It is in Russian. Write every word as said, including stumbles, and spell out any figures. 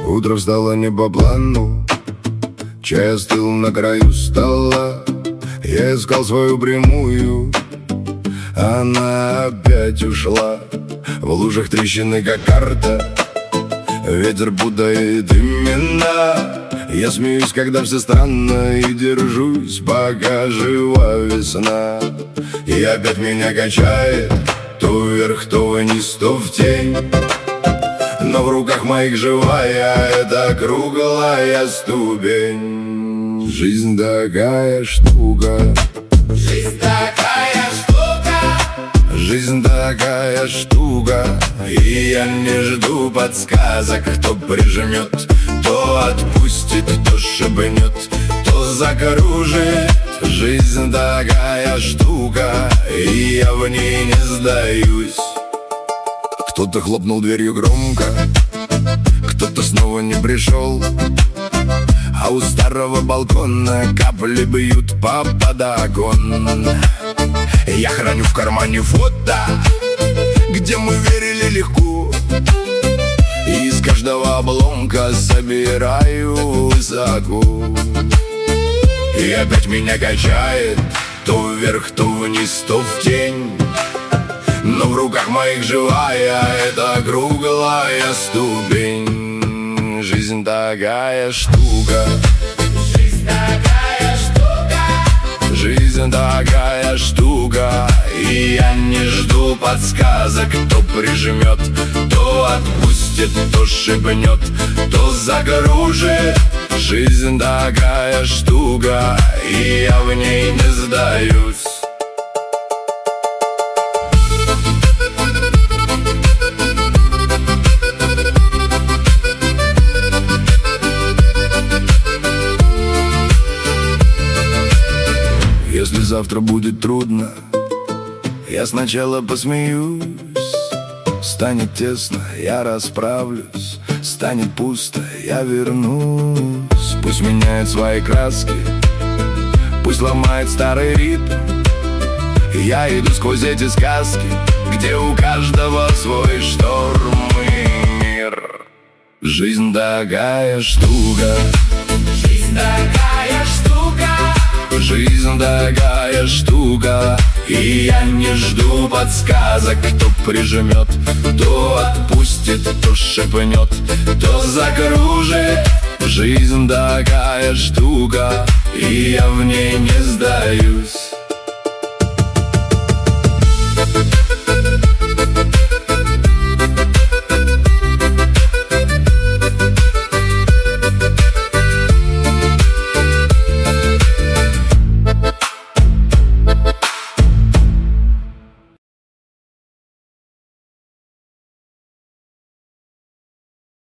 Утро встало не по плану, чай остыл на краю стола. Я искал свою прямую, она опять ушла. В лужах трещины, как карта, ветер путает имена. Я смеюсь, когда все странно, и держусь, пока жива весна. И опять меня качает то вверх, то вниз, то в тень. Но в руках моих живая эта круглая ступень. Жизнь такая штука, Жизнь такая штука, жизнь такая штука. И я не жду подсказок, кто прижмет, то отпустит, то шибнет, то закружит. Жизнь такая штука, и я в ней не сдаюсь. Кто-то хлопнул дверью громко, кто-то снова не пришел, а у старого балкона капли бьют по подокон. Я храню в кармане фото, где мы верили легко, и из каждого обломка собираю высоко. И опять меня качает то вверх, то вниз, то в тень. Но в руках моих живая эта круглая ступень. Жизнь такая штука, жизнь такая штука, жизнь такая штука. И я не жду подсказок, кто прижмет, то отпустит, то шибнет, то загружит. Жизнь такая штука, и я в ней не сдаюсь. Если завтра будет трудно, я сначала посмеюсь. Станет тесно, я расправлюсь. Станет пусто, я вернусь. Пусть меняет свои краски, пусть ломает старый ритм. Я иду сквозь эти сказки, где у каждого свой шторм и мир. Жизнь такая штука, жизнь такая штука, жизнь такая штука. И я не жду подсказок, кто прижмет, то отпустит, то шепнет, то закружит. Жизнь такая штука, и я в ней не сдаюсь.